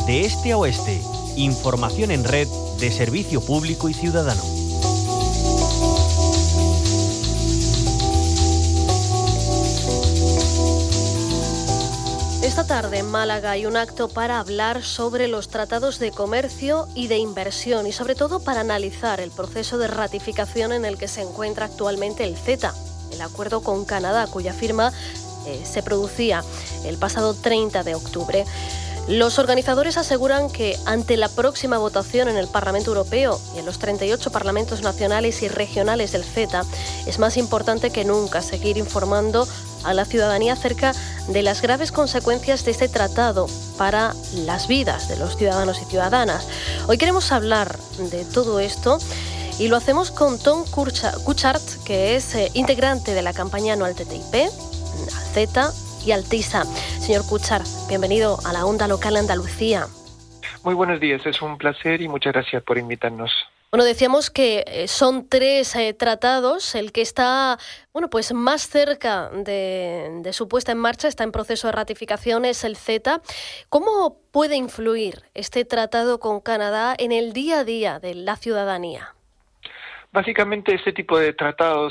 De este a oeste, información en red de servicio público y ciudadano. Esta tarde en Málaga hay un acto para hablar sobre los tratados de comercio y de inversión y sobre todo para analizar el proceso de ratificación en el que se encuentra actualmente el CETA, el acuerdo con Canadá, cuya firma se producía el pasado 30 de octubre. Los organizadores aseguran que ante la próxima votación en el Parlamento Europeo y en los 38 parlamentos nacionales y regionales del CETA, es más importante que nunca seguir informando a la ciudadanía acerca de las graves consecuencias de este tratado para las vidas de los ciudadanos y ciudadanas. Hoy queremos hablar de todo esto y lo hacemos con Tom Cuchart, que es integrante de la campaña No al TTIP, al CETA y al TISA. Señor Cuchart, bienvenido a la Onda Local Andalucía. Muy buenos días, es un placer y muchas gracias por invitarnos. Bueno, decíamos que son 3 tratados. El que está pues más cerca de su puesta en marcha, está en proceso de ratificación, es el CETA. ¿Cómo puede influir este tratado con Canadá en el día a día de la ciudadanía? Básicamente este tipo de tratados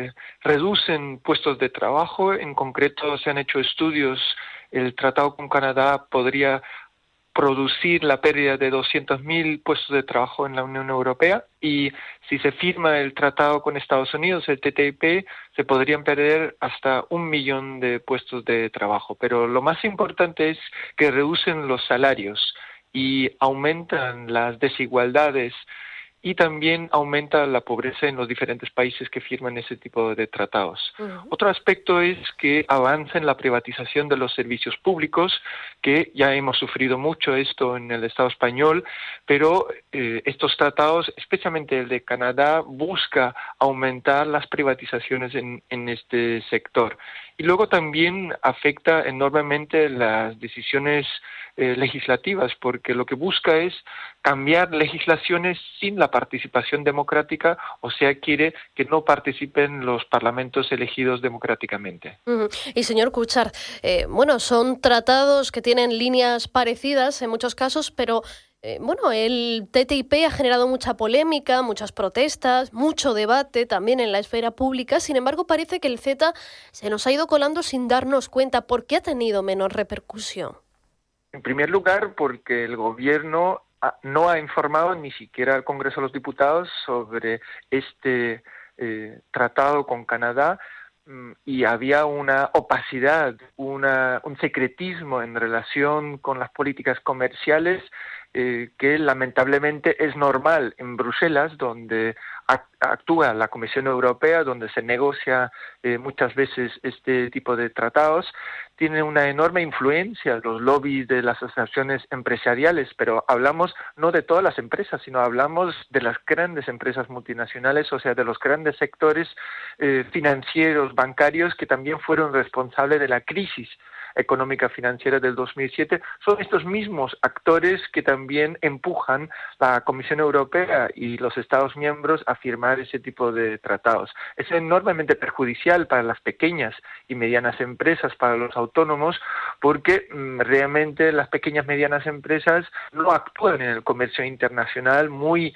reducen puestos de trabajo. En concreto se han hecho estudios. El tratado con Canadá podría producir la pérdida de 200.000 puestos de trabajo en la Unión Europea, y si se firma el tratado con Estados Unidos, el TTIP, se podrían perder hasta 1 millón de puestos de trabajo. Pero lo más importante es que reducen los salarios y aumentan las desigualdades, y también aumenta la pobreza en los diferentes países que firman ese tipo de tratados. Otro aspecto es que avanza en la privatización de los servicios públicos, que ya hemos sufrido mucho esto en el Estado español, pero estos tratados, especialmente el de Canadá, busca aumentar las privatizaciones en este sector. Y luego también afecta enormemente las decisiones legislativas, porque lo que busca es cambiar legislaciones sin la participación democrática, o sea, quiere que no participen los parlamentos elegidos democráticamente. Y señor Cuchart, son tratados que tienen líneas parecidas en muchos casos, pero el TTIP ha generado mucha polémica, muchas protestas, mucho debate también en la esfera pública. Sin embargo, parece que el CETA se nos ha ido colando sin darnos cuenta. ¿Por qué ha tenido menos repercusión? En primer lugar, porque el gobierno no ha informado ni siquiera al Congreso de los Diputados sobre este tratado con Canadá, y había una opacidad, un secretismo en relación con las políticas comerciales que lamentablemente es normal en Bruselas, donde actúa la Comisión Europea, donde se negocia muchas veces este tipo de tratados. Tiene una enorme influencia los lobbies de las asociaciones empresariales, pero hablamos no de todas las empresas, sino hablamos de las grandes empresas multinacionales, o sea, de los grandes sectores financieros, bancarios, que también fueron responsables de la crisis económica financiera del 2007. Son estos mismos actores que también empujan la Comisión Europea y los Estados miembros a firmar ese tipo de tratados. Es enormemente perjudicial para las pequeñas y medianas empresas, para los autónomos, porque realmente las pequeñas y medianas empresas no actúan en el comercio internacional muy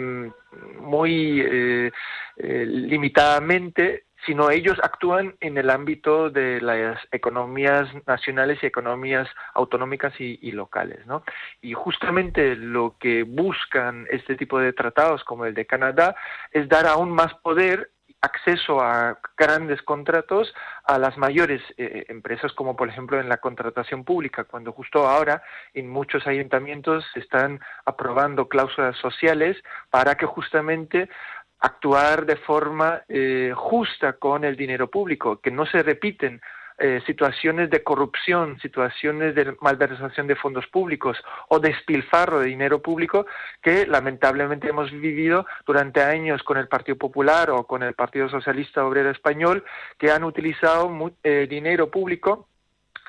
limitadamente, sino ellos actúan en el ámbito de las economías nacionales y economías autonómicas y locales, ¿no? Y justamente lo que buscan este tipo de tratados, como el de Canadá, es dar aún más poder, acceso a grandes contratos a las mayores empresas, como por ejemplo en la contratación pública, cuando justo ahora en muchos ayuntamientos se están aprobando cláusulas sociales para que justamente actuar de forma justa con el dinero público, que no se repiten situaciones de corrupción, situaciones de malversación de fondos públicos o despilfarro de dinero público que lamentablemente hemos vivido durante años con el Partido Popular o con el Partido Socialista Obrero Español, que han utilizado dinero público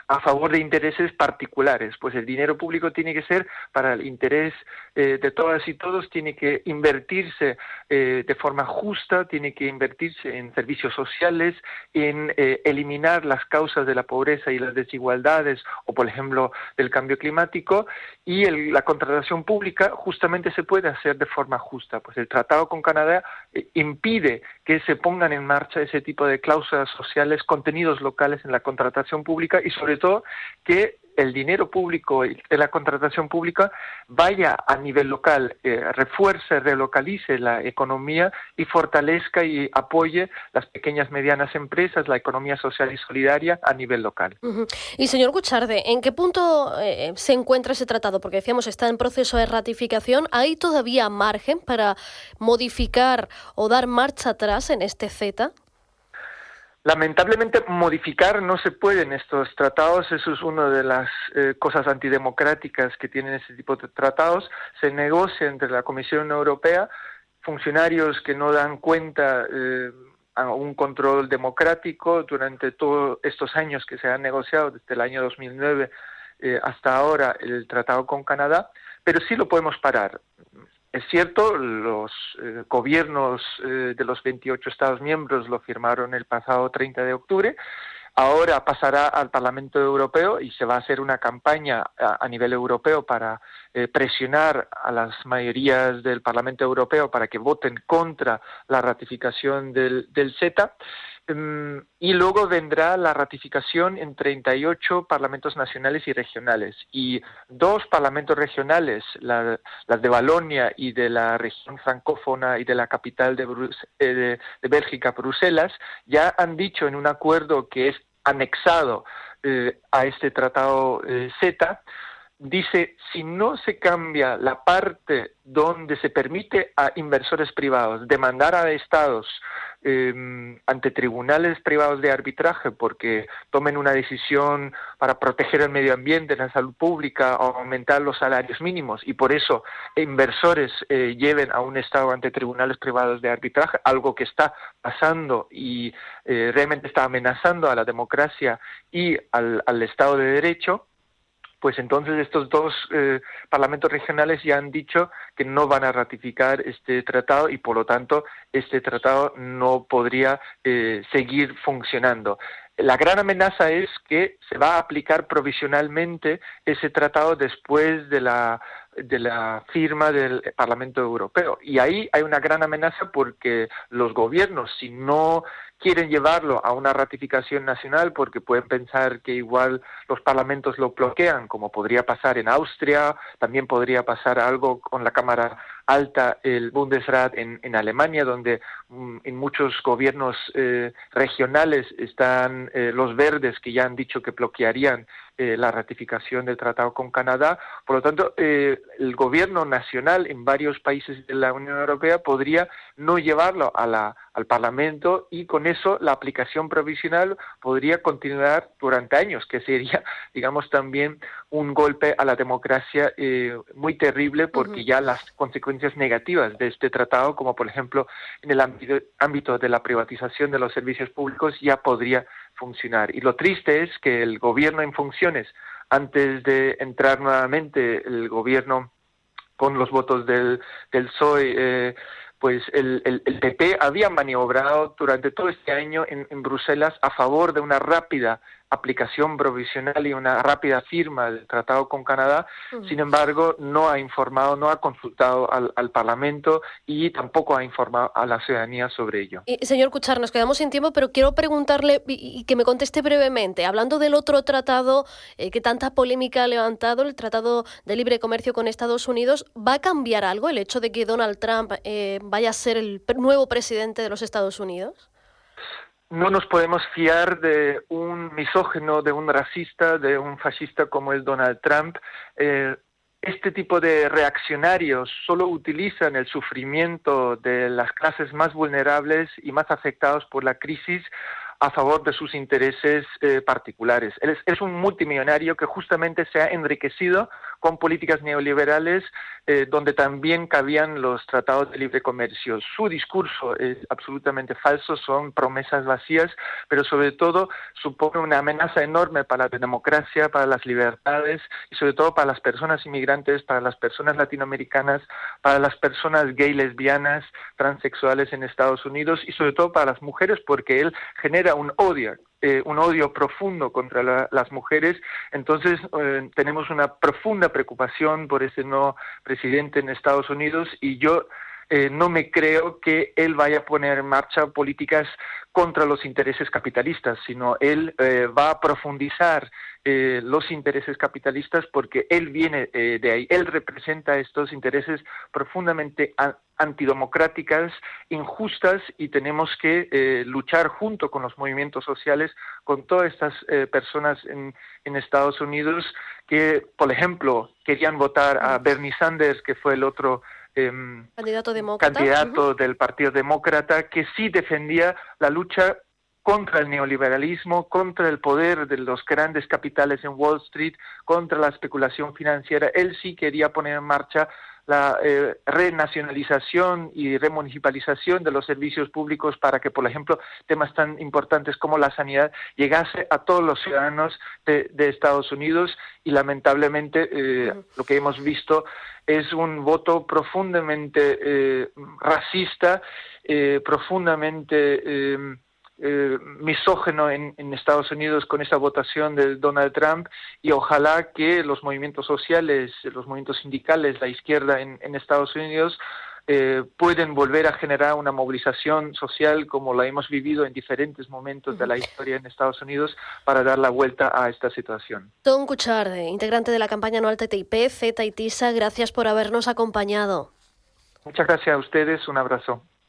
a favor de intereses particulares. Pues el dinero público tiene que ser para el interés de todas y todos, tiene que invertirse de forma justa, tiene que invertirse en servicios sociales, en eliminar las causas de la pobreza y las desigualdades, o por ejemplo del cambio climático, y la contratación pública justamente se puede hacer de forma justa. Pues el tratado con Canadá impide que se pongan en marcha ese tipo de cláusulas sociales, contenidos locales en la contratación pública, y sobre todo que el dinero público de la contratación pública vaya a nivel local, refuerce, relocalice la economía y fortalezca y apoye las pequeñas, medianas empresas, la economía social y solidaria a nivel local. Uh-huh. Y señor Guichardo, ¿en qué punto se encuentra ese tratado? Porque decíamos, está en proceso de ratificación. ¿Hay todavía margen para modificar o dar marcha atrás en este CETA? Lamentablemente modificar no se puede en estos tratados, eso es una de las cosas antidemocráticas que tienen ese tipo de tratados. Se negocia entre la Comisión Europea, funcionarios que no dan cuenta a un control democrático durante todos estos años que se han negociado, desde el año 2009 hasta ahora, el tratado con Canadá, pero sí lo podemos parar. Es cierto, los gobiernos de los 28 Estados miembros lo firmaron el pasado 30 de octubre. Ahora pasará al Parlamento Europeo y se va a hacer una campaña a nivel europeo para presionar a las mayorías del Parlamento Europeo para que voten contra la ratificación del CETA. Y luego vendrá la ratificación en 38 parlamentos nacionales y regionales. Y 2 parlamentos regionales, las de Valonia y de la región francófona y de la capital de Bélgica, Bruselas, ya han dicho en un acuerdo que es anexado a este tratado CETA, dice, si no se cambia la parte donde se permite a inversores privados demandar a estados ante tribunales privados de arbitraje porque tomen una decisión para proteger el medio ambiente, la salud pública o aumentar los salarios mínimos, y por eso inversores lleven a un estado ante tribunales privados de arbitraje, algo que está pasando y realmente está amenazando a la democracia y al Estado de Derecho. Pues entonces estos 2 parlamentos regionales ya han dicho que no van a ratificar este tratado y por lo tanto este tratado no podría seguir funcionando. La gran amenaza es que se va a aplicar provisionalmente ese tratado después de la firma del Parlamento Europeo. Y ahí hay una gran amenaza porque los gobiernos, si no quieren llevarlo a una ratificación nacional, porque pueden pensar que igual los parlamentos lo bloquean, como podría pasar en Austria, también podría pasar algo con la Cámara Alta, el Bundesrat en Alemania, donde en muchos gobiernos regionales están los verdes que ya han dicho que bloquearían la ratificación del tratado con Canadá. Por lo tanto, el gobierno nacional en varios países de la Unión Europea podría no llevarlo al Parlamento y con eso la aplicación provisional podría continuar durante años, que sería, digamos, también un golpe a la democracia muy terrible porque ya las consecuencias negativas de este tratado, como por ejemplo en el ámbito de la privatización de los servicios públicos, ya podría funcionar. Y lo triste es que el gobierno en funciones, antes de entrar nuevamente el gobierno con los votos del PSOE, pues el PP había maniobrado durante todo este año en Bruselas a favor de una rápida aplicación provisional y una rápida firma del tratado con Canadá. Sin embargo, no ha informado, no ha consultado al Parlamento y tampoco ha informado a la ciudadanía sobre ello. Y, señor Cuchar, nos quedamos sin tiempo, pero quiero preguntarle y que me conteste brevemente. Hablando del otro tratado que tanta polémica ha levantado, el Tratado de Libre Comercio con Estados Unidos, ¿va a cambiar algo el hecho de que Donald Trump vaya a ser el nuevo presidente de los Estados Unidos? No nos podemos fiar de un misógino, de un racista, de un fascista como es Donald Trump. Este tipo de reaccionarios solo utilizan el sufrimiento de las clases más vulnerables y más afectados por la crisis a favor de sus intereses particulares. Él es un multimillonario que justamente se ha enriquecido con políticas neoliberales donde también cabían los tratados de libre comercio. Su discurso es absolutamente falso, son promesas vacías, pero sobre todo supone una amenaza enorme para la democracia, para las libertades y sobre todo para las personas inmigrantes, para las personas latinoamericanas, para las personas gay, lesbianas, transexuales en Estados Unidos y sobre todo para las mujeres, porque él genera un odio profundo contra las mujeres. Entonces tenemos una profunda preocupación por ese nuevo presidente en Estados Unidos y yo no me creo que él vaya a poner en marcha políticas contra los intereses capitalistas, sino él va a profundizar los intereses capitalistas porque él viene de ahí, él representa estos intereses profundamente antidemocráticas, injustas, y tenemos que luchar junto con los movimientos sociales, con todas estas personas en Estados Unidos que, por ejemplo, querían votar a Bernie Sanders, que fue el otro candidato del Partido Demócrata, que sí defendía la lucha contra el neoliberalismo, contra el poder de los grandes capitales en Wall Street, contra la especulación financiera. Él sí quería poner en marcha la renacionalización y remunicipalización de los servicios públicos para que, por ejemplo, temas tan importantes como la sanidad llegase a todos los ciudadanos de Estados Unidos y lamentablemente lo que hemos visto es un voto profundamente racista, profundamente misógino en Estados Unidos con esta votación de Donald Trump, y ojalá que los movimientos sociales, los movimientos sindicales, la izquierda en Estados Unidos pueden volver a generar una movilización social como la hemos vivido en diferentes momentos de la historia en Estados Unidos para dar la vuelta a esta situación. Tom Cuchard, integrante de la campaña anual TTIP, CETA y TISA, gracias por habernos acompañado. Muchas gracias a ustedes, un abrazo.